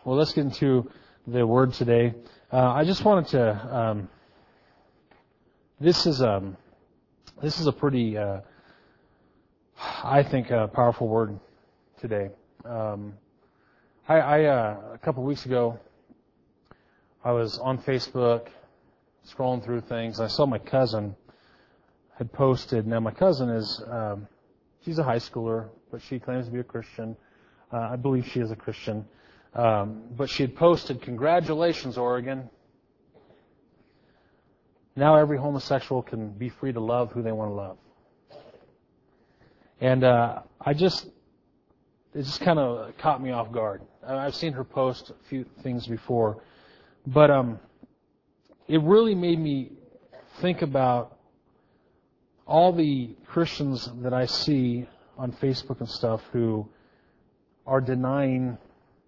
Well, let's get into the Word today. I just wanted to. This is a pretty, I think, powerful word today. A couple of weeks ago, I was on Facebook scrolling through things. I saw my cousin had posted. Now, my cousin is, she's a high schooler, but she claims to be a Christian. I believe she is a Christian. But she had posted, "Congratulations, Oregon. Now every homosexual can be free to love who they want to love." And it just kind of caught me off guard. I've seen her post a few things before, but it really made me think about all the Christians that I see on Facebook and stuff who are denying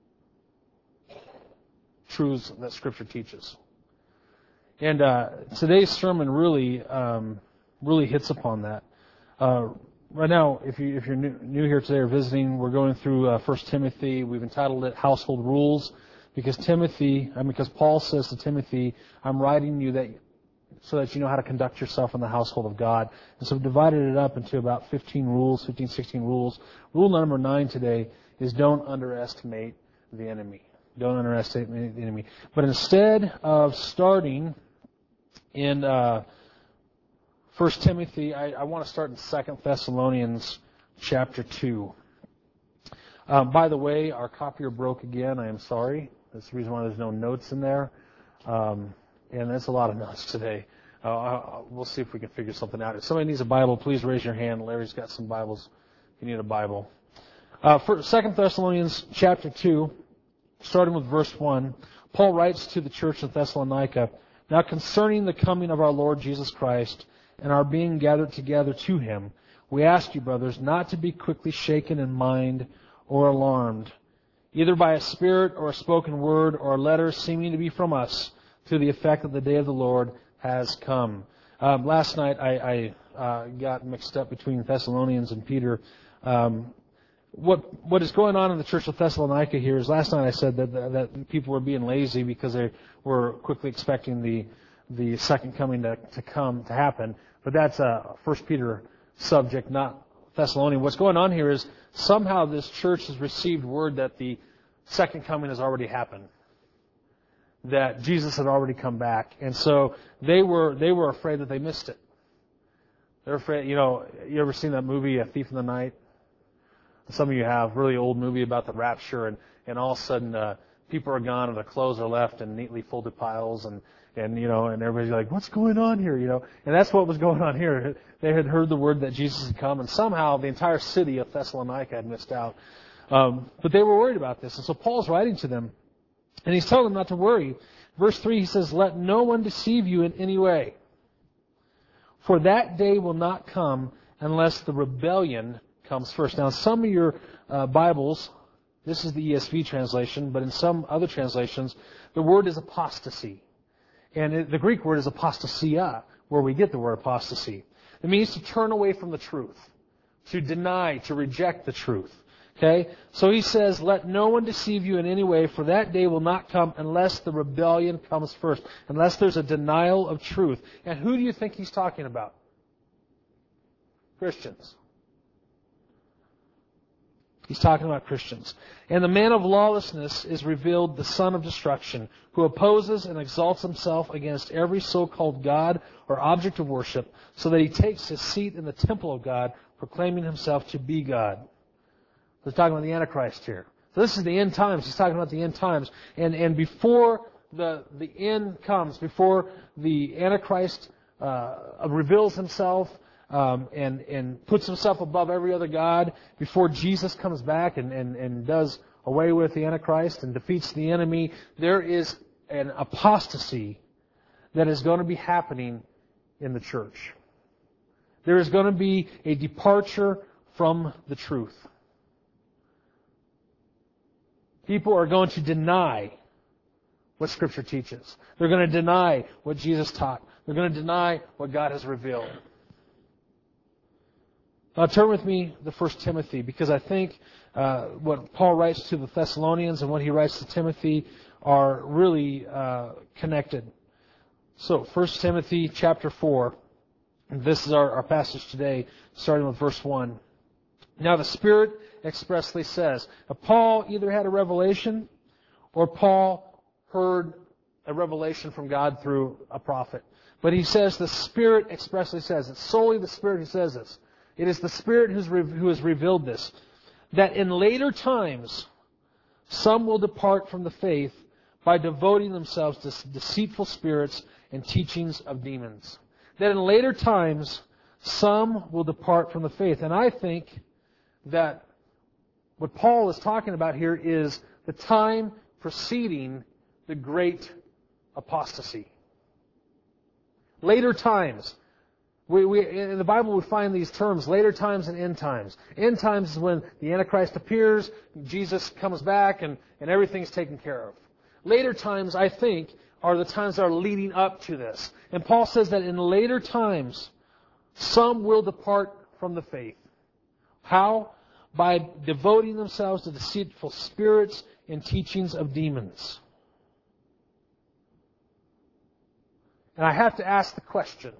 truths that Scripture teaches. And today's sermon really hits upon that. Right now, if you're new here today or visiting, we're going through 1 Timothy. We've entitled it "Household Rules," because Paul says to Timothy, "I'm writing you so that you know how to conduct yourself in the household of God." And so we've divided it up into about 16 rules. Rule number 9 today is don't underestimate the enemy. Don't underestimate the enemy. But instead of starting in 1 Timothy, I want to start in 2 Thessalonians chapter 2. By the way, our copier broke again. I am sorry. That's the reason why there's no notes in there. And that's a lot of notes today. We'll see if we can figure something out. If somebody needs a Bible, please raise your hand. Larry's got some Bibles if you need a Bible. For 2 Thessalonians chapter 2, starting with verse 1, Paul writes to the church of Thessalonica, "Now concerning the coming of our Lord Jesus Christ and our being gathered together to Him, we ask you, brothers, not to be quickly shaken in mind or alarmed, either by a spirit or a spoken word or a letter seeming to be from us, to the effect that the day of the Lord has come." Last night I got mixed up between Thessalonians and Peter. What is going on in the church of Thessalonica here is, last night I said that people were being lazy because they were quickly expecting the second coming to happen. But that's a 1 Peter subject, not Thessalonian. What's going on here is somehow this church has received word that the second coming has already happened, that Jesus had already come back, and so they were afraid that they missed it. They're afraid. You ever seen that movie, A Thief in the Night? Some of you have. Really old movie about the rapture, and all of a sudden people are gone and the clothes are left in neatly folded piles, and everybody's like, "What's going on here?" And that's what was going on here. They had heard the word that Jesus had come, and somehow the entire city of Thessalonica had missed out. But they were worried about this, and so Paul's writing to them, and he's telling them not to worry. Verse 3, he says, "Let no one deceive you in any way, for that day will not come unless the rebellion comes first." Now, in some of your Bibles, this is the ESV translation, but in some other translations, the word is apostasy. And the Greek word is apostasia, where we get the word apostasy. It means to turn away from the truth, to deny, to reject the truth. Okay? So he says, "Let no one deceive you in any way, for that day will not come unless the rebellion comes first, unless there's a denial of truth." And who do you think he's talking about? Christians. He's talking about Christians. "And the man of lawlessness is revealed, the son of destruction, who opposes and exalts himself against every so-called God or object of worship, so that he takes his seat in the temple of God, proclaiming himself to be God." We're talking about the Antichrist here. So this is the end times. He's talking about the end times. And before the end comes, before the Antichrist reveals himself, and puts himself above every other god, before Jesus comes back and does away with the Antichrist and defeats the enemy, there is an apostasy that is going to be happening in the church. There is going to be a departure from the truth. People are going to deny what Scripture teaches. They're going to deny what Jesus taught. They're going to deny what God has revealed. Now turn with me to 1 Timothy, because I think what Paul writes to the Thessalonians and what he writes to Timothy are really connected. So 1 Timothy chapter 4, and this is our passage today, starting with verse 1. Now the Spirit expressly says, Paul either had a revelation or Paul heard a revelation from God through a prophet. But he says the Spirit expressly says, it's solely the Spirit who says this. It is the Spirit who has revealed this, that in later times some will depart from the faith by devoting themselves to deceitful spirits and teachings of demons. That in later times some will depart from the faith. And I think that what Paul is talking about here is the time preceding the great apostasy. Later times. In the Bible we find these terms, later times and end times. End times is when the Antichrist appears, Jesus comes back, and everything's taken care of. Later times, I think, are the times that are leading up to this. And Paul says that in later times, some will depart from the faith. How? By devoting themselves to deceitful spirits and teachings of demons. And I have to ask the question,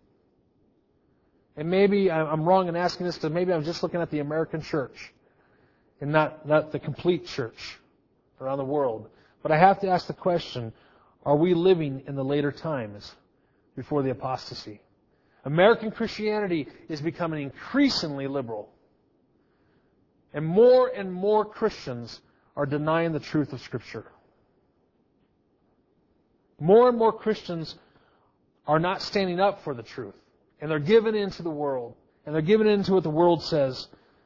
and maybe I'm wrong in asking this, because maybe I'm just looking at the American church and not the complete church around the world. But I have to ask the question, are we living in the later times before the apostasy? American Christianity is becoming increasingly liberal. And more Christians are denying the truth of Scripture. More and more Christians are not standing up for the truth. And they're giving in to the world. And they're giving in to what the world says.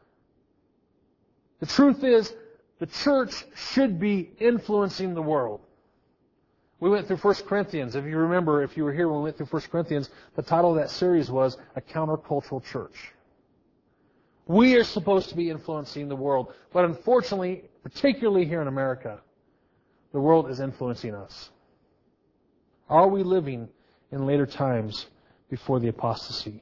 The truth is, the church should be influencing the world. We went through 1 Corinthians. If you remember, if you were here when we went through 1 Corinthians, the title of that series was A Countercultural Church. We are supposed to be influencing the world. But unfortunately, particularly here in America, the world is influencing us. Are we living in later times before the apostasy?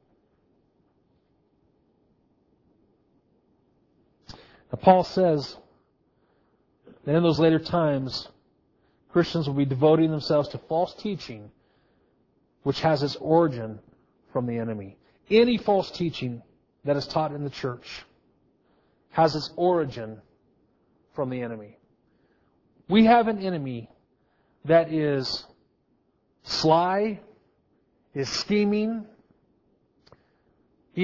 Now, Paul says that in those later times, Christians will be devoting themselves to false teaching, which has its origin from the enemy. Any false teaching that is taught in the church has its origin from the enemy. We have an enemy that is sly, is scheming. They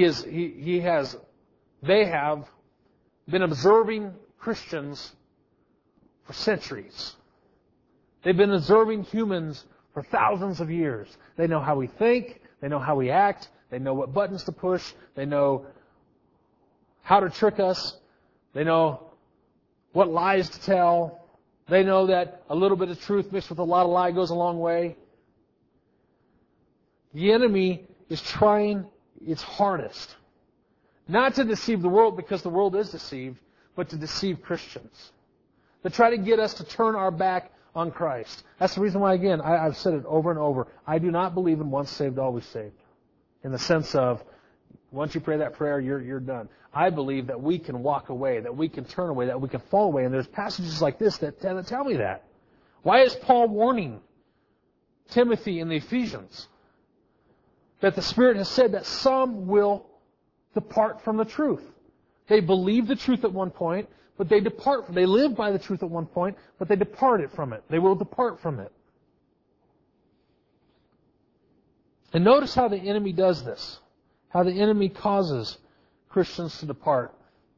have been observing Christians for centuries. They've been observing humans for thousands of years. They know how we think. They know how we act. They know what buttons to push. They know how to trick us. They know what lies to tell. They know that a little bit of truth mixed with a lot of lie goes a long way. The enemy is trying its hardest not to deceive the world, because the world is deceived, but to deceive Christians. To try to get us to turn our back on Christ. That's the reason why, again, I've said it over and over. I do not believe in once saved, always saved. In the sense of, once you pray that prayer, you're done. I believe that we can walk away, that we can turn away, that we can fall away. And there's passages like this that tell me that. Why is Paul warning Timothy in the Ephesians that the Spirit has said that some will depart from the truth? They believe the truth at one point, but they depart. They live by the truth at one point, but they departed from it. They will depart from it. And notice how the enemy does this. How the enemy causes Christians to depart.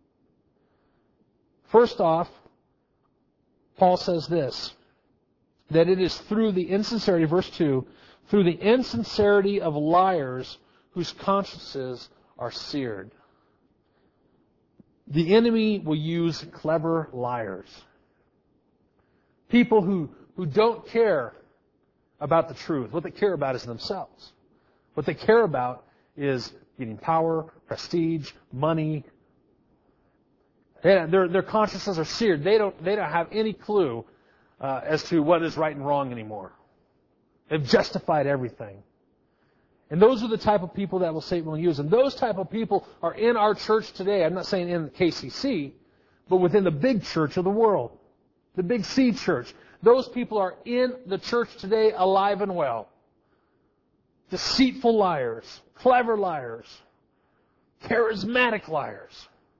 First off, Paul says this, that it is through the insincerity, verse 2, through the insincerity of liars whose consciences are seared. The enemy will use clever liars. People who don't care about the truth. What they care about is themselves. What they care about is getting power, prestige, money. Their consciences are seared. They don't have any clue as to what is right and wrong anymore. They've justified everything. And those are the type of people that Satan will use. And those type of people are in our church today. I'm not saying in the KCC, but within the big church of the world. The big C church. Those people are in the church today alive and well. Deceitful liars, clever liars, charismatic liars.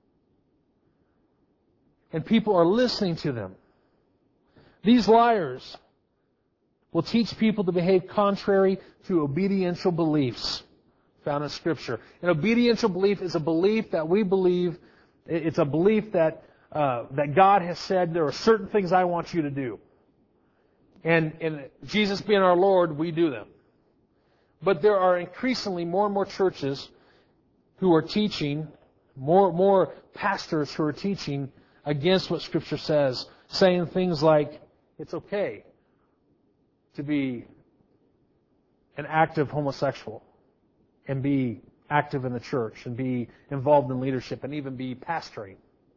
And people are listening to them. These liars will teach people to behave contrary to obediential beliefs found in Scripture. An obediential belief is a belief that we believe, it's a belief that God has said, there are certain things I want you to do. And Jesus being our Lord, we do them. But there are increasingly more and more churches who are teaching, more pastors who are teaching against what Scripture says, saying things like, it's okay to be an active homosexual and be active in the church and be involved in leadership and even be pastoring.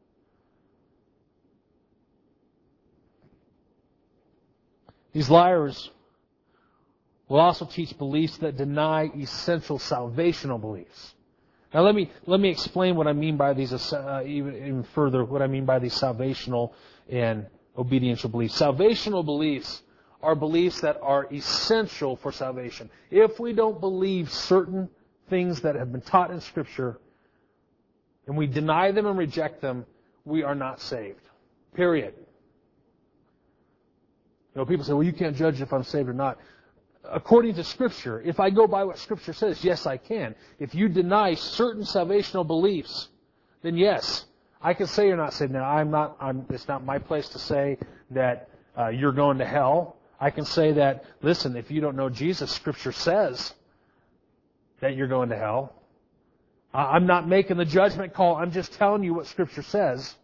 These liars will also teach beliefs that deny essential salvational beliefs. Now let me explain what I mean by these even further. What I mean by these salvational and obediential beliefs. Salvational beliefs are beliefs that are essential for salvation. If we don't believe certain things that have been taught in Scripture, and we deny them and reject them, we are not saved. Period. You know, people say, well, you can't judge if I'm saved or not. According to Scripture, if I go by what Scripture says, yes, I can. If you deny certain salvational beliefs, then yes, I can say you're not saved. Now, it's not my place to say that you're going to hell. I can say that, listen, if you don't know Jesus, Scripture says that you're going to hell. I'm not making the judgment call. I'm just telling you what Scripture says.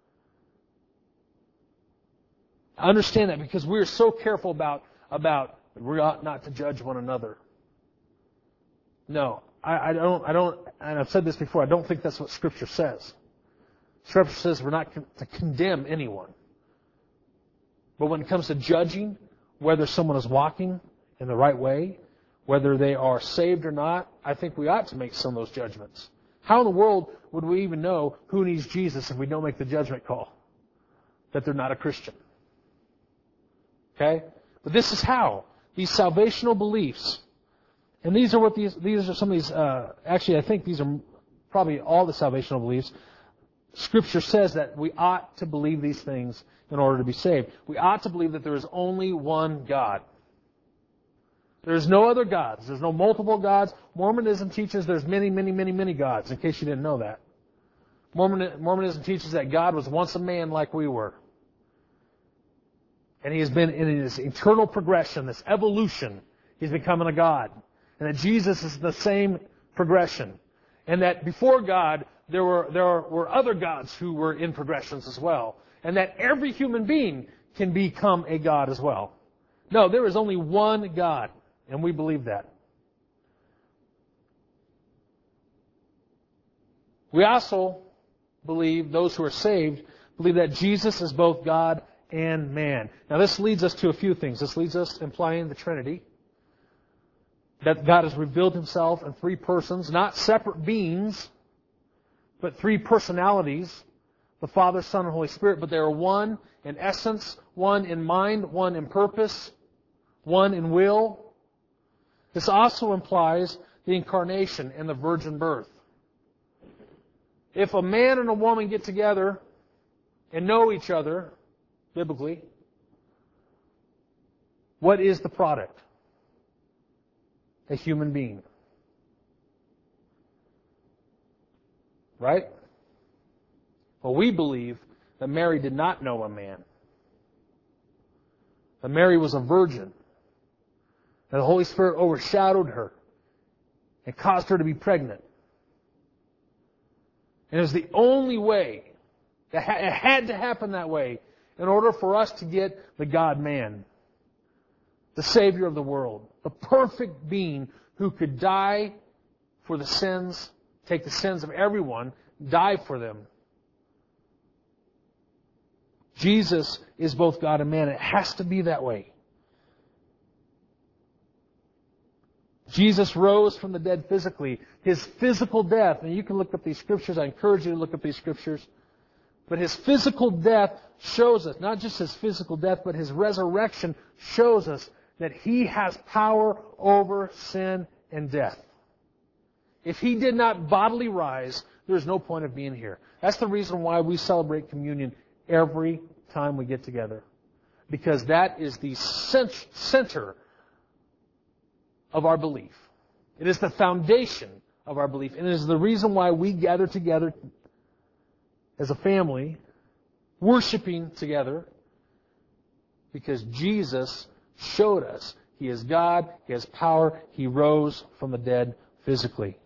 I understand that because we're so careful about we ought not to judge one another. No, I don't, and I've said this before, I don't think that's what Scripture says. Scripture says we're not to condemn anyone. But when it comes to judging whether someone is walking in the right way, whether they are saved or not, I think we ought to make some of those judgments. How in the world would we even know who needs Jesus if we don't make the judgment call that they're not a Christian? Okay? But this is how. These salvational beliefs, and these are some of these, actually I think these are probably all the salvational beliefs. Scripture says that we ought to believe these things in order to be saved. We ought to believe that there is only one God. There's no other gods. There's no multiple gods. Mormonism teaches there's many, many, many, many gods, in case you didn't know that. Mormonism teaches that God was once a man like we were. And He has been in this eternal progression, this evolution. He's becoming a God. And that Jesus is the same progression. And that before God, there were other gods who were in progressions as well. And that every human being can become a God as well. No, there is only one God. And we believe that. We also believe, those who are saved, believe that Jesus is both God and man. Now this leads us to a few things. This leads us implying the Trinity. That God has revealed Himself in three persons, not separate beings, but three personalities. The Father, Son, and Holy Spirit. But they are one in essence, one in mind, one in purpose, one in will. This also implies the incarnation and the virgin birth. If a man and a woman get together and know each other, biblically, what is the product? A human being. Right? Well, we believe that Mary did not know a man. That Mary was a virgin. That the Holy Spirit overshadowed her and caused her to be pregnant. And it was the only way, it had to happen that way, in order for us to get the God-man, the Savior of the world, the perfect being who could die for the sins, take the sins of everyone, die for them. Jesus is both God and man. It has to be that way. Jesus rose from the dead physically. His physical death, and you can look up these scriptures. I encourage you to look up these scriptures. But His physical death shows us, not just His physical death, but His resurrection shows us that He has power over sin and death. If He did not bodily rise, there's no point of being here. That's the reason why we celebrate communion every time we get together. Because that is the center of our belief. It is the foundation of our belief. And it is the reason why we gather together as a family, worshiping together, because Jesus showed us He is God, He has power, He rose from the dead physically.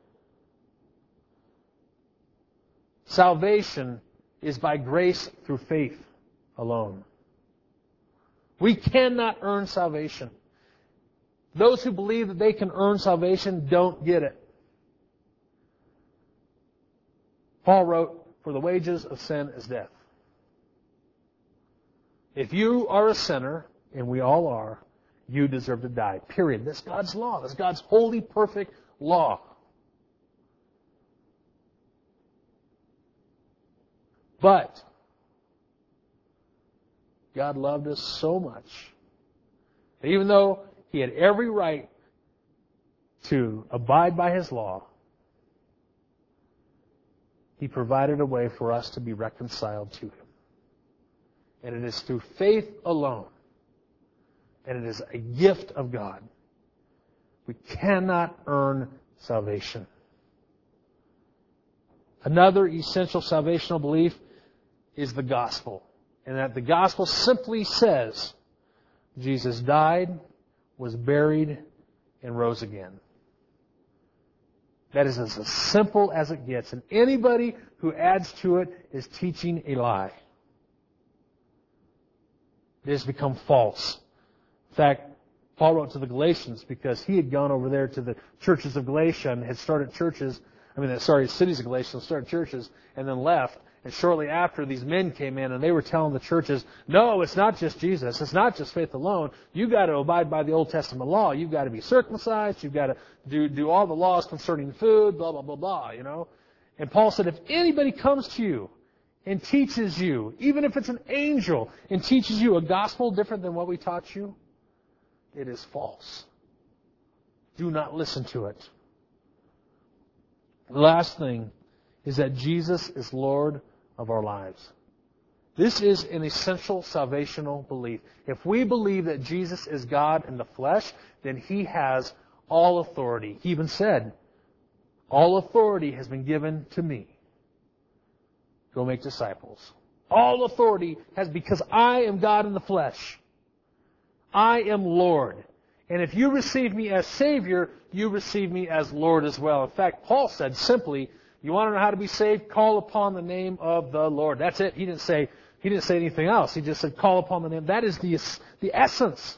Salvation is by grace through faith alone. We cannot earn salvation. Those who believe that they can earn salvation don't get it. Paul wrote, "For the wages of sin is death." If you are a sinner, and we all are, you deserve to die. Period. That's God's law. That's God's holy, perfect law. But God loved us so much that even though He had every right to abide by His law, He provided a way for us to be reconciled to Him. And it is through faith alone. And it is a gift of God. We cannot earn salvation. Another essential salvational belief is the gospel. And that the gospel simply says Jesus died, was buried, and rose again. That is as simple as it gets. And anybody who adds to it is teaching a lie. It has become false. In fact, Paul wrote to the Galatians because he had gone over there to the churches of Galatia and had started cities of Galatia, started churches, and then left. And shortly after, these men came in and they were telling the churches, no, it's not just Jesus. It's not just faith alone. You've got to abide by the Old Testament law. You've got to be circumcised. You've got to do all the laws concerning food, blah, blah, blah, blah, you know. And Paul said, if anybody comes to you and teaches you, even if it's an angel, and teaches you a gospel different than what we taught you, it is false. Do not listen to it. The last thing is that Jesus is Lord of our lives. This is an essential salvational belief. If we believe that Jesus is God in the flesh, then He has all authority. He even said, all authority has been given to me. Go make disciples. All authority has, because I am God in the flesh. I am Lord. And if you receive me as Savior, you receive me as Lord as well. In fact, Paul said simply, you want to know how to be saved? Call upon the name of the Lord. That's it. He didn't say anything else. He just said, call upon the name. That is the essence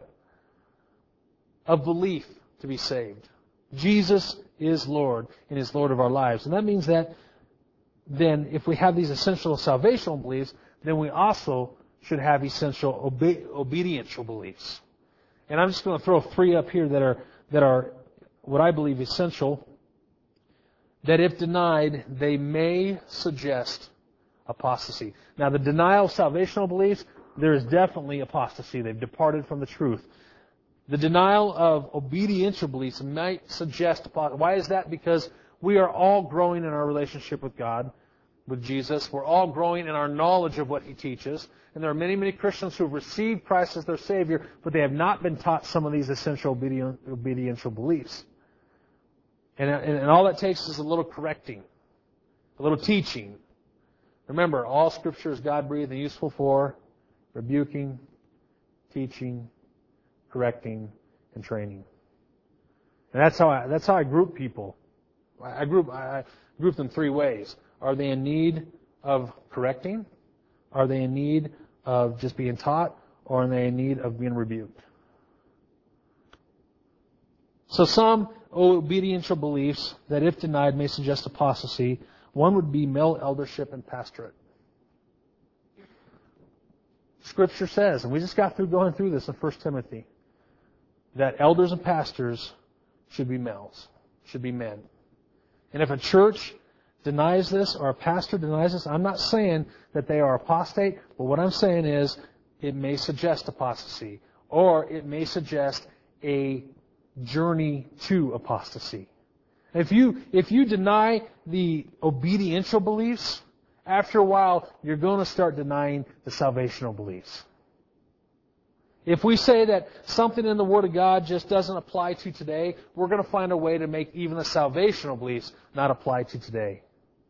of belief to be saved. Jesus is Lord and is Lord of our lives. And that means that then if we have these essential salvational beliefs, then we also should have essential obediential beliefs. And I'm just going to throw 3 up here that are what I believe essential, that if denied, they may suggest apostasy. Now, the denial of salvational beliefs, there is definitely apostasy. They've departed from the truth. The denial of obediential beliefs might suggest apostasy. Why is that? Because we are all growing in our relationship with God, with Jesus. We're all growing in our knowledge of what He teaches. And there are many, many Christians who have received Christ as their Savior, but they have not been taught some of these essential obediential beliefs. And all it takes is a little correcting, a little teaching. Remember, all Scripture is God-breathed and useful for rebuking, teaching, correcting, and training. And that's how I group people. I group them 3 ways. Are they in need of correcting? Are they in need of just being taught? Or are they in need of being rebuked? So some obediential beliefs that, if denied, may suggest apostasy. One would be male eldership and pastorate. Scripture says, and we just got through going through this in 1 Timothy, that elders and pastors should be males, should be men. And if a church denies this or a pastor denies this, I'm not saying that they are apostate, but what I'm saying is it may suggest apostasy, or it may suggest a journey to apostasy. If you deny the obediential beliefs, after a while you're going to start denying the salvational beliefs. If we say that something in the Word of God just doesn't apply to today, we're going to find a way to make even the salvational beliefs not apply to today.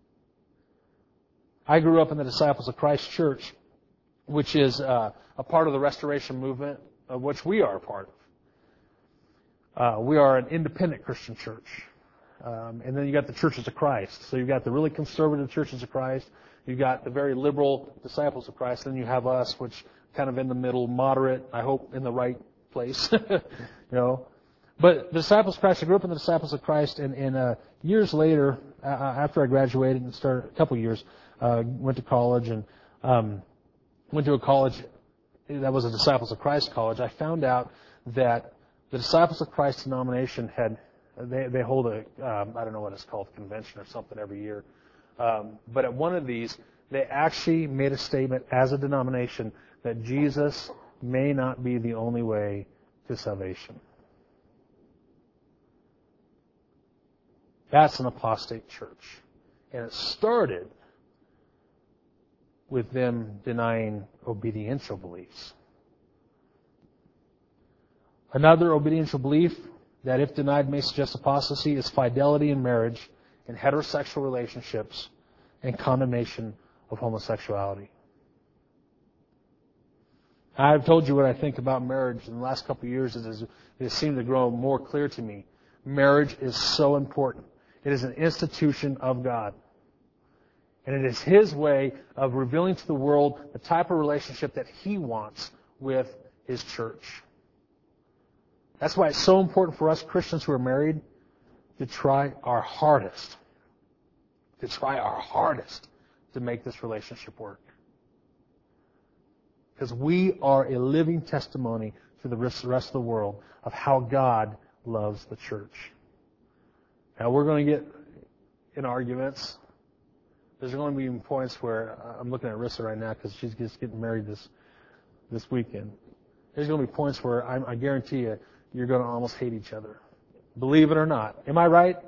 I grew up in the Disciples of Christ Church, which is a part of the Restoration Movement, of which we are a part of. We are an independent Christian church. And then you got the Churches of Christ. So you've got the really conservative Churches of Christ. You've got the very liberal Disciples of Christ. Then you have us, which kind of in the middle, moderate, I hope in the right place. But the Disciples of Christ, I grew up in the Disciples of Christ, and years later, after I graduated and started a couple years, went to college and went to a college that was a Disciples of Christ college. I found out that the Disciples of Christ denomination they hold a I don't know what it's called, convention or something every year. But at one of these, they actually made a statement as a denomination that Jesus may not be the only way to salvation. That's an apostate church. And it started with them denying obediential beliefs. Another obediential belief that, if denied, may suggest apostasy is fidelity in marriage and heterosexual relationships and condemnation of homosexuality. I've told you what I think about marriage in the last couple of years. It has seemed to grow more clear to me. Marriage is so important. It is an institution of God. And it is His way of revealing to the world the type of relationship that He wants with His church. That's why it's so important for us Christians who are married to try our hardest. To make this relationship work. Because we are a living testimony to the rest of the world of how God loves the church. Now, we're going to get in arguments. There's going to be points where I'm looking at Rissa right now because she's just getting married this weekend. There's going to be points where I guarantee you're going to almost hate each other. Believe it or not. Am I right?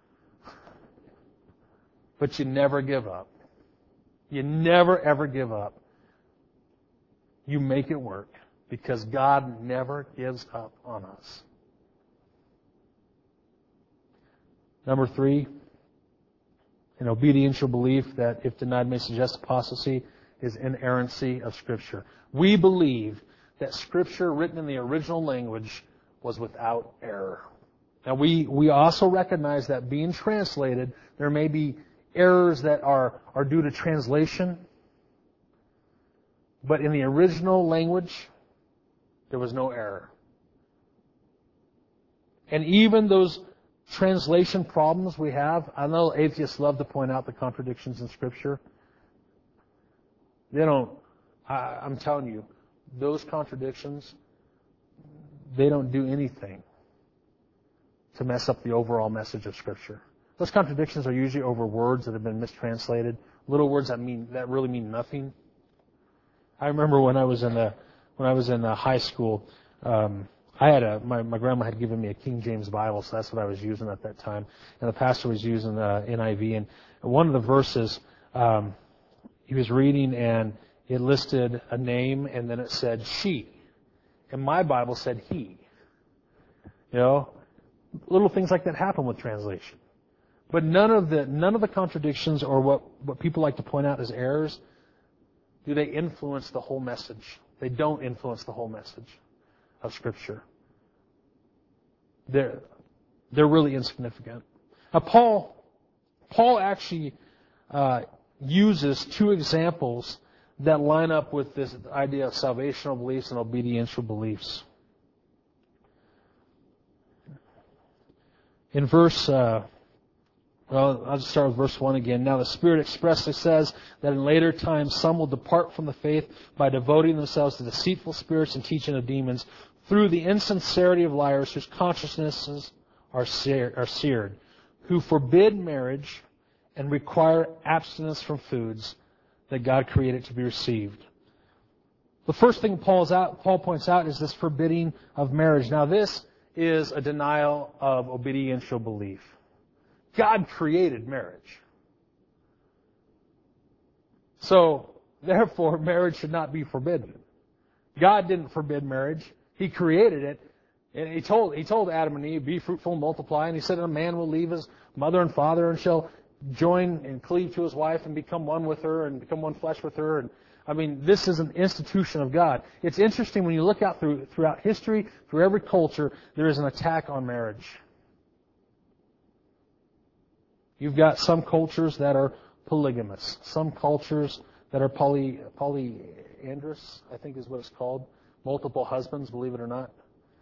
But you never give up. You never, ever give up. You make it work because God never gives up on us. Number 3, an obediential belief that, if denied, may suggest apostasy is inerrancy of Scripture. We believe that Scripture written in the original language was without error. Now, we also recognize that being translated, there may be errors that are due to translation. But in the original language, there was no error. And even those translation problems we have, I know atheists love to point out the contradictions in Scripture. I'm telling you, those contradictions, they don't do anything to mess up the overall message of Scripture. Those contradictions are usually over words that have been mistranslated, little words that really mean nothing. I remember when I was in high school, my grandma had given me a King James Bible, so that's what I was using at that time. And the pastor was using NIV, and one of the verses he was reading, and it listed a name, and then it said she, and my Bible said he. Little things like that happen with translation. But none of the contradictions or what people like to point out as errors, do they influence the whole message? They don't influence the whole message of Scripture. They're really insignificant. Now, Paul actually uses 2 examples that line up with this idea of salvational beliefs and obediential beliefs. In I'll just start with verse 1 again. Now the Spirit expressly says that in later times some will depart from the faith by devoting themselves to deceitful spirits and teaching of demons, through the insincerity of liars whose consciences are seared, who forbid marriage and require abstinence from foods that God created to be received. The first thing Paul points out is this forbidding of marriage. Now this is a denial of obediential belief. God created marriage. So, therefore, marriage should not be forbidden. God didn't forbid marriage. He created it. And He told Adam and Eve, be fruitful and multiply. And He said, a man will leave his mother and father and shall join and cleave to his wife and become one with her and become one flesh with her. And I mean, this is an institution of God. It's interesting when you look out throughout history, through every culture, there is an attack on marriage. You've got some cultures that are polygamous, some cultures that are polyandrous, I think is what it's called. Multiple husbands, believe it or not.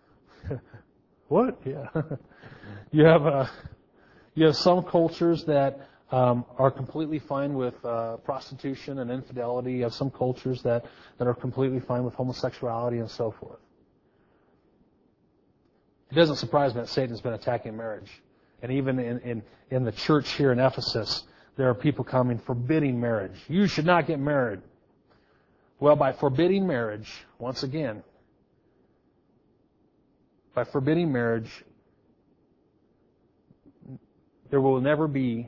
What? Yeah. You have some cultures that are completely fine with prostitution and infidelity. You have some cultures that are completely fine with homosexuality and so forth. It doesn't surprise me that Satan's been attacking marriage. And even in the church here in Ephesus, there are people coming forbidding marriage. You should not get married. Well, by forbidding marriage, once again, by forbidding marriage, there will never be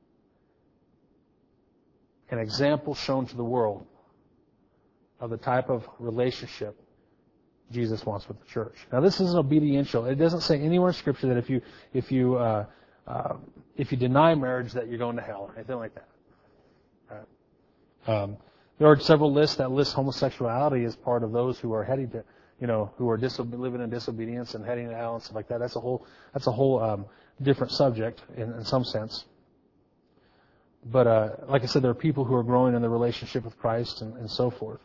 an example shown to the world of the type of relationship Jesus wants with the church. Now, this isn't obediential. It doesn't say anywhere in Scripture that if you deny marriage that you're going to hell or anything like that. Right? There are several lists that list homosexuality as part of those who are heading to, who are living in disobedience and heading to hell and stuff like that. That's a whole different subject in some sense. But like I said, there are people who are growing in their relationship with Christ and so forth.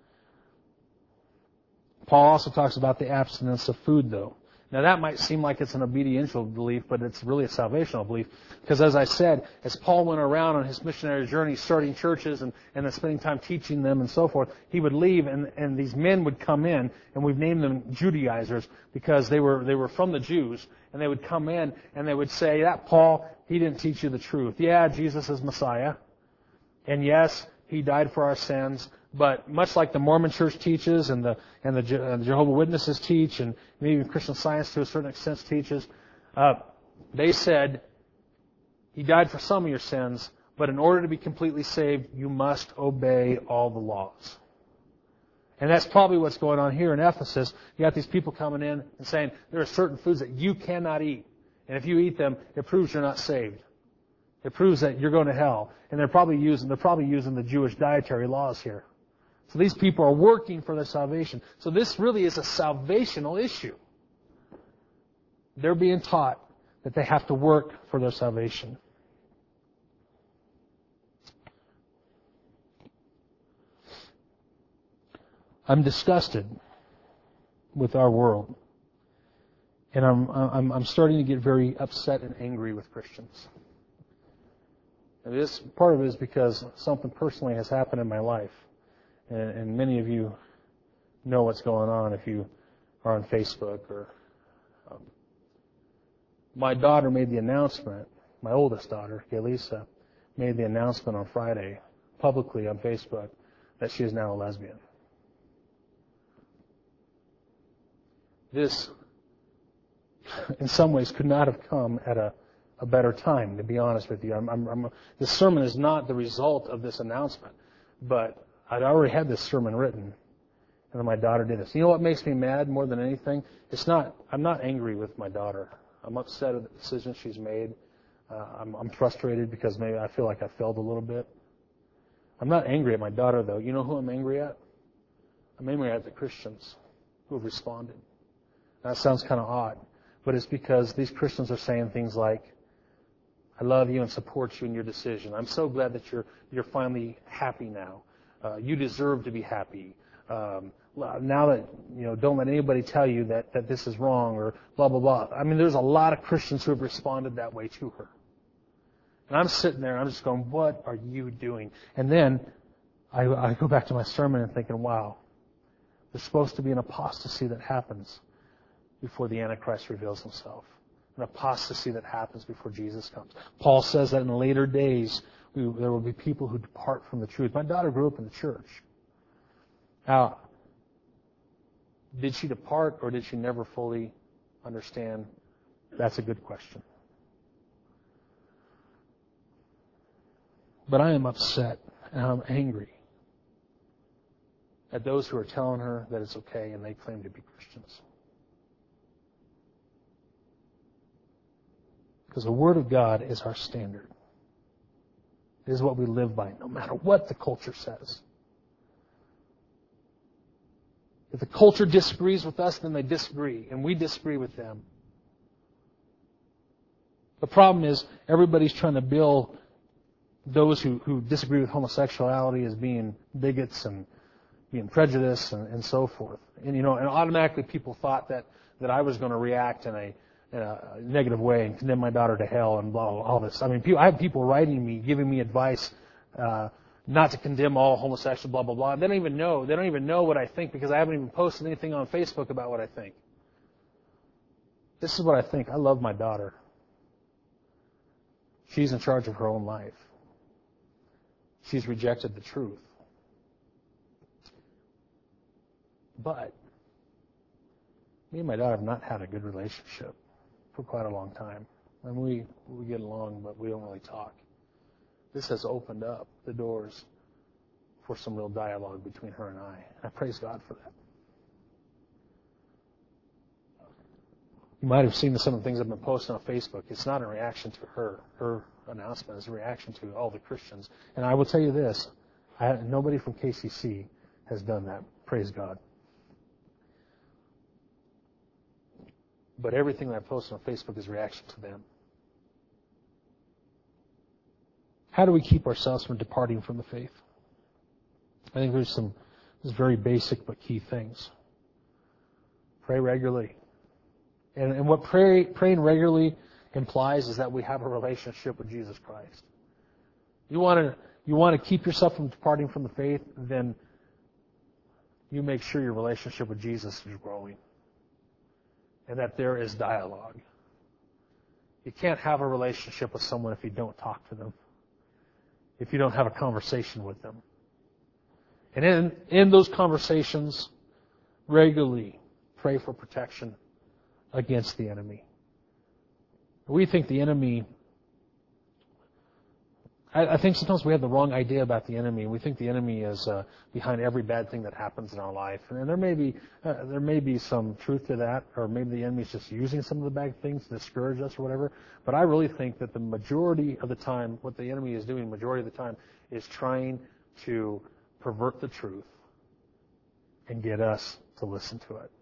Paul also talks about the abstinence of food, though. Now, that might seem like it's an obediential belief, but it's really a salvational belief. Because as I said, as Paul went around on his missionary journey, starting churches and then spending time teaching them and so forth, he would leave and these men would come in, and we've named them Judaizers because they were from the Jews, and they would come in and they would say, that Paul, he didn't teach you the truth. Yeah, Jesus is Messiah. And yes, He died for our sins. But much like the Mormon Church teaches and the Jehovah's Witnesses teach, and maybe even Christian Science to a certain extent teaches, they said He died for some of your sins, but in order to be completely saved, you must obey all the laws. And that's probably what's going on here in Ephesus. You got these people coming in and saying there are certain foods that you cannot eat, and if you eat them, it proves you're not saved. It proves that you're going to hell, and they're probably using the Jewish dietary laws here. So these people are working for their salvation. So this really is a salvational issue. They're being taught that they have to work for their salvation. I'm disgusted with our world. And I'm starting to get very upset and angry with Christians. And this part of it is because something personally has happened in my life. And many of you know what's going on if you are on Facebook. My daughter made the announcement, my oldest daughter, Galisa, made the announcement on Friday publicly on Facebook that she is now a lesbian. This, in some ways, could not have come at a better time, to be honest with you. This sermon is not the result of this announcement, but I'd already had this sermon written, and then my daughter did this. You know what makes me mad more than anything? I'm not angry with my daughter. I'm upset at the decision she's made. I'm frustrated because maybe I feel like I failed a little bit. I'm not angry at my daughter, though. You know who I'm angry at? I'm angry at the Christians who have responded. That sounds kind of odd, but it's because these Christians are saying things like, I love you and support you in your decision. I'm so glad that you're finally happy now. You deserve to be happy. Now that, don't let anybody tell you that this is wrong or blah, blah, blah. I mean, there's a lot of Christians who have responded that way to her. And I'm sitting there, I'm just going, what are you doing? And then I go back to my sermon and thinking, wow, there's supposed to be an apostasy that happens before the Antichrist reveals himself. an apostasy that happens before Jesus comes. Paul says that in later days, there will be people who depart from the truth. My daughter grew up in the church. Now, did she depart or did she never fully understand? That's a good question. But I am upset and I'm angry at those who are telling her that it's okay and they claim to be Christians. Because the Word of God is our standard. It is what we live by, no matter what the culture says. If the culture disagrees with us, then they disagree, and we disagree with them. The problem is, everybody's trying to bill those who disagree with homosexuality as being bigots and being prejudiced and so forth. And automatically people thought that I was going to react in a negative way and condemn my daughter to hell and blah, blah, all this. I mean, I have people writing me, giving me advice not to condemn all homosexuals, blah, blah, blah. They don't even know what I think because I haven't even posted anything on Facebook about what I think. This is what I think. I love my daughter. She's in charge of her own life. She's rejected the truth. But me and my daughter have not had a good relationship for quite a long time. And we get along, but we don't really talk. This has opened up the doors for some real dialogue between her and I. And I praise God for that. You might have seen some of the things I've been posting on Facebook. It's not a reaction to her. Her announcement is a reaction to all the Christians. And I will tell you this. Nobody from KCC has done that. Praise God. But everything that I post on Facebook is a reaction to them. How do we keep ourselves from departing from the faith? I think there's very basic but key things. Pray regularly. And what praying regularly implies is that we have a relationship with Jesus Christ. You want to keep yourself from departing from the faith, then you make sure your relationship with Jesus is growing. And that there is dialogue. You can't have a relationship with someone if you don't talk to them. If you don't have a conversation with them. And in those conversations, regularly pray for protection against the enemy. We think the enemy... I think sometimes we have the wrong idea about the enemy. We think the enemy is behind every bad thing that happens in our life, and there may be some truth to that, or maybe the enemy is just using some of the bad things to discourage us or whatever. But I really think that the majority of the time, what the enemy is doing, the majority of the time, is trying to pervert the truth and get us to listen to it.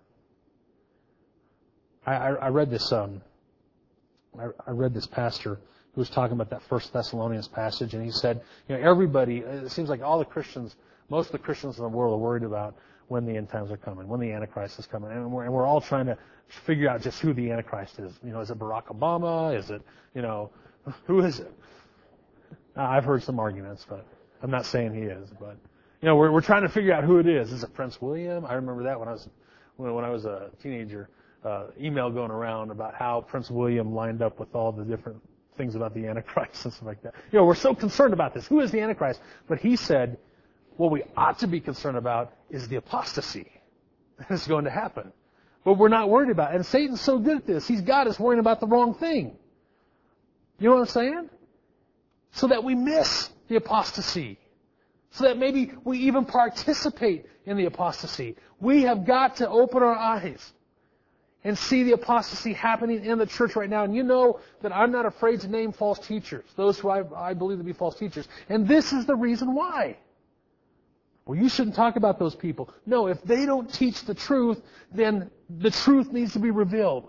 I read this. I read this pastor who was talking about that 1 Thessalonians passage, and he said, everybody, it seems like all the Christians, most of the Christians in the world are worried about when the end times are coming, when the Antichrist is coming, and we're all trying to figure out just who the Antichrist is. Is it Barack Obama? Is it, who is it? I've heard some arguments, but I'm not saying he is, but we're trying to figure out who it is. Is it Prince William? I remember that when I was a teenager, email going around about how Prince William lined up with all the different things about the Antichrist and stuff like that. We're so concerned about this. Who is the Antichrist? But he said, what we ought to be concerned about is the apostasy that is going to happen. But we're not worried about it. And Satan's so good at this. He's got us worrying about the wrong thing. You know what I'm saying? So that we miss the apostasy. So that maybe we even participate in the apostasy. We have got to open our eyes and see the apostasy happening in the church right now. And you know that I'm not afraid to name false teachers, those who I believe to be false teachers. And this is the reason why. Well, you shouldn't talk about those people. No, if they don't teach the truth, then the truth needs to be revealed.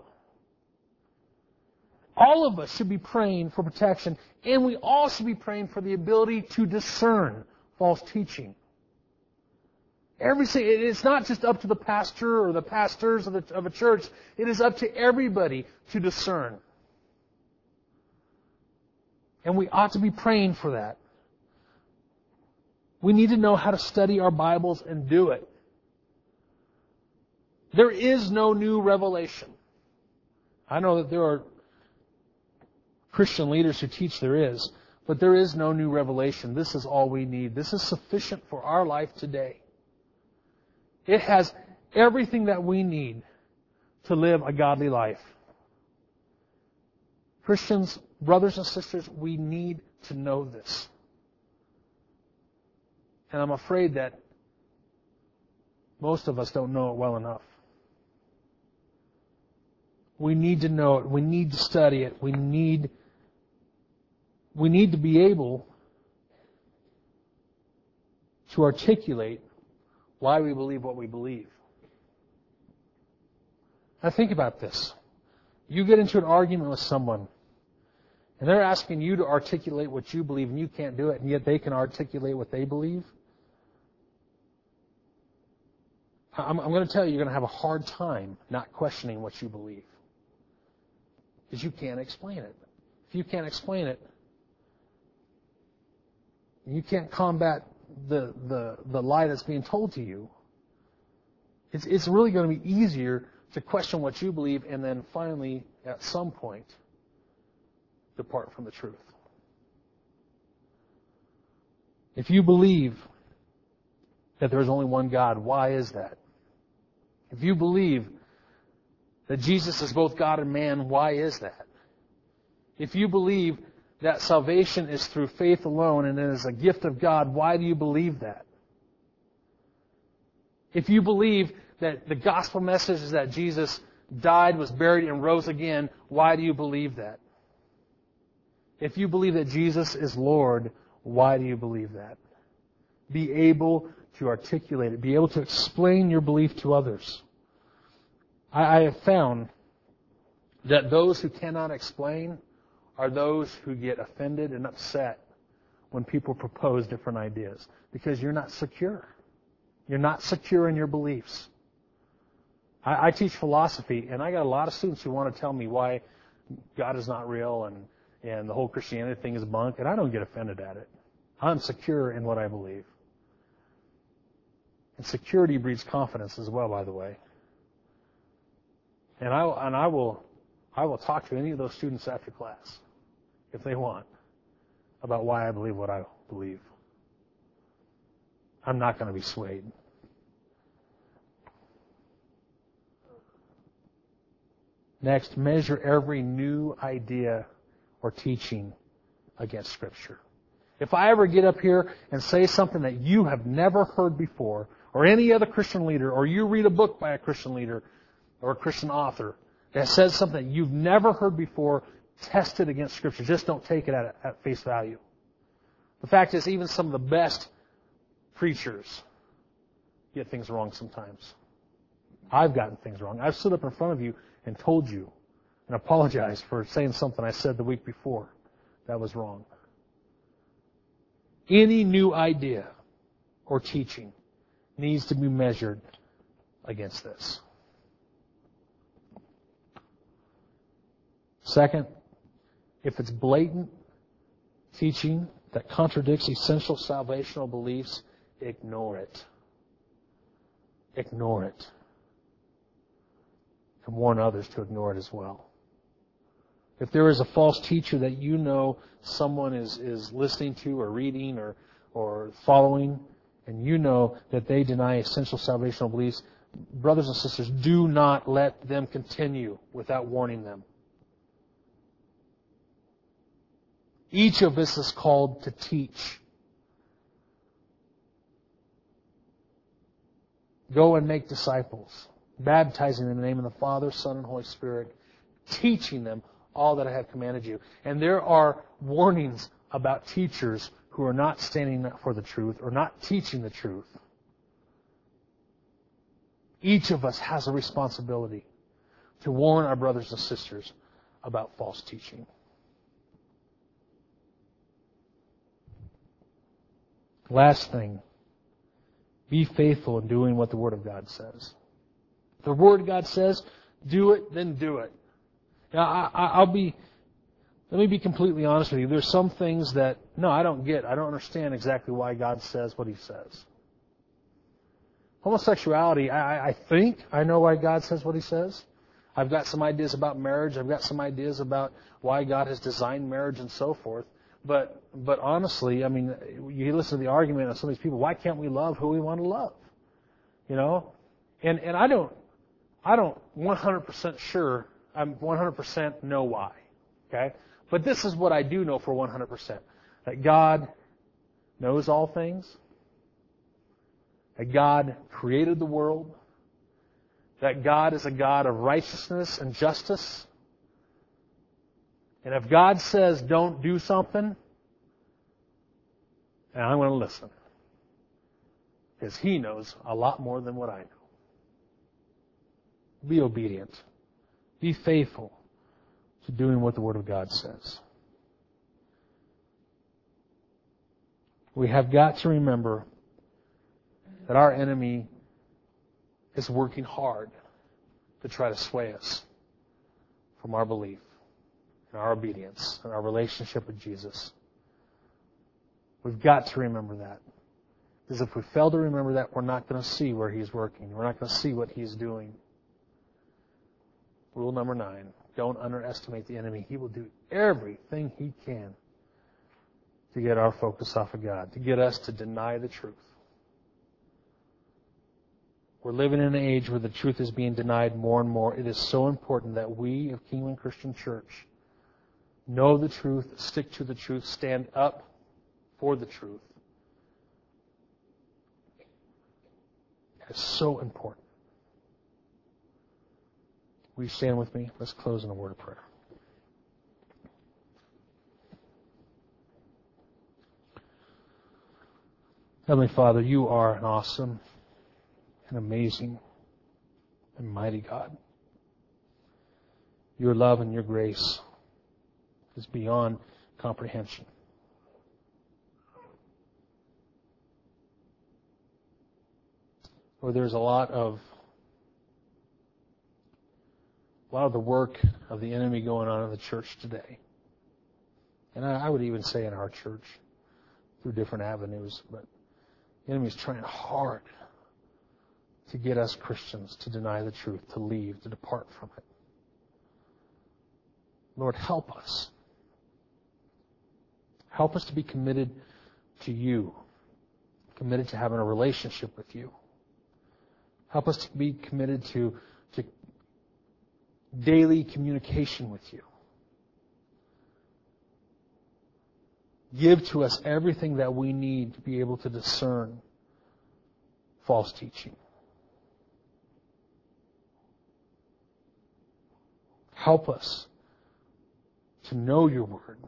All of us should be praying for protection, and we all should be praying for the ability to discern false teaching. It's not just up to the pastor or the pastors of a church. It is up to everybody to discern. And we ought to be praying for that. We need to know how to study our Bibles and do it. There is no new revelation. I know that there are Christian leaders who teach there is. But there is no new revelation. This is all we need. This is sufficient for our life today. It has everything that we need to live a godly life. Christians, brothers and sisters, we need to know this. And I'm afraid that most of us don't know it well enough. We need to know it. We need to study it. We need to be able to articulate why we believe what we believe. Now think about this. You get into an argument with someone, and they're asking you to articulate what you believe, and you can't do it, and yet they can articulate what they believe. I'm going to tell you, you're going to have a hard time not questioning what you believe. Because you can't explain it. If you can't explain it, you can't combat the lie that's being told to you. It's really going to be easier to question what you believe and then finally, at some point, depart from the truth. If you believe that there is only one God, why is that? If you believe that Jesus is both God and man, why is that? If you believe that salvation is through faith alone and it is a gift of God, why do you believe that? If you believe that the gospel message is that Jesus died, was buried, and rose again, why do you believe that? If you believe that Jesus is Lord, why do you believe that? Be able to articulate it. Be able to explain your belief to others. I have found that those who cannot explain are those who get offended and upset when people propose different ideas. Because you're not secure. You're not secure in your beliefs. I teach philosophy, and I got a lot of students who want to tell me why God is not real and the whole Christianity thing is bunk, and I don't get offended at it. I'm secure in what I believe. And security breeds confidence as well, by the way. And I will talk to any of those students after class, if they want, about why I believe what I believe. I'm not going to be swayed. Next, measure every new idea or teaching against Scripture. If I ever get up here and say something that you have never heard before, or any other Christian leader, or you read a book by a Christian leader or a Christian author that says something that you've never heard before, test it against Scripture. Just don't take it at face value. The fact is, even some of the best preachers get things wrong sometimes. I've gotten things wrong. I've stood up in front of you and told you and apologized for saying something I said the week before that was wrong. Any new idea or teaching needs to be measured against this. Second, if it's blatant teaching that contradicts essential salvational beliefs, ignore it. Ignore it. And warn others to ignore it as well. If there is a false teacher that you know someone is listening to or reading or following, and you know that they deny essential salvational beliefs, brothers and sisters, do not let them continue without warning them. Each of us is called to teach. Go and make disciples, baptizing them in the name of the Father, Son, and Holy Spirit, teaching them all that I have commanded you. And there are warnings about teachers who are not standing up for the truth or not teaching the truth. Each of us has a responsibility to warn our brothers and sisters about false teaching. Last thing, be faithful in doing what the Word of God says. If the Word of God says, do it, then do it. Now, let me be completely honest with you. There's some things that, I don't get. I don't understand exactly why God says what He says. Homosexuality, I think I know why God says what He says. I've got some ideas about marriage. I've got some ideas about why God has designed marriage and so forth. But honestly, I mean, you listen to the argument of some of these people, why can't we love who we want to love? You know? And I don't 100% sure, I'm 100% know why. Okay? But this is what I do know for 100%. That God knows all things. That God created the world. That God is a God of righteousness and justice. And if God says don't do something, then I'm going to listen. Because He knows a lot more than what I know. Be obedient. Be faithful to doing what the Word of God says. We have got to remember that our enemy is working hard to try to sway us from our belief and our obedience and our relationship with Jesus. We've got to remember that. Because if we fail to remember that, we're not going to see where He's working. We're not going to see what He's doing. Rule number 9, don't underestimate the enemy. He will do everything he can to get our focus off of God, to get us to deny the truth. We're living in an age where the truth is being denied more and more. It is so important that we of Kingman Christian Church know the truth, stick to the truth, stand up for the truth. It's so important. Will you stand with me? Let's close in a word of prayer. Heavenly Father, You are an awesome and amazing and mighty God. Your love and Your grace is beyond comprehension. Lord, there's a lot of the work of the enemy going on in the church today. And I would even say in our church through different avenues. But the enemy is trying hard to get us Christians to deny the truth, to leave, to depart from it. Lord, help us. Help us to be committed to You, committed to having a relationship with You. Help us to be committed to daily communication with You. Give to us everything that we need to be able to discern false teaching. Help us to know Your Word.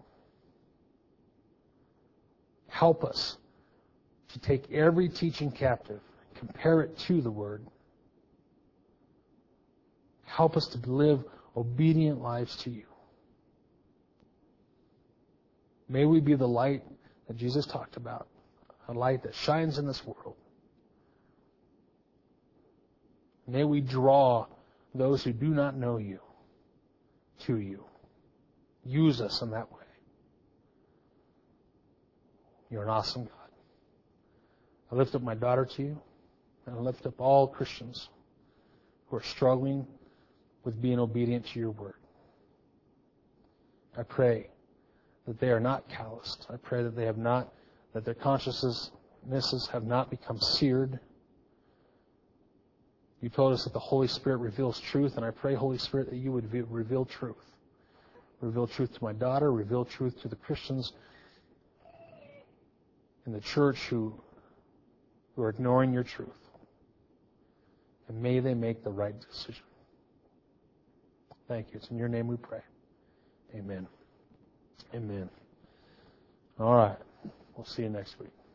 Help us to take every teaching captive, compare it to the Word. Help us to live obedient lives to You. May we be the light that Jesus talked about, a light that shines in this world. May we draw those who do not know You to You. Use us in that way. You're an awesome God. I lift up my daughter to You, and I lift up all Christians who are struggling with being obedient to Your Word. I pray that they are not calloused. I pray that that their consciences have not become seared. You told us that the Holy Spirit reveals truth, and I pray, Holy Spirit, that You would reveal truth. Reveal truth to my daughter, reveal truth to the Christians in the church who are ignoring Your truth. And may they make the right decision. Thank You. It's in Your name we pray. Amen. Amen. All right. We'll see you next week.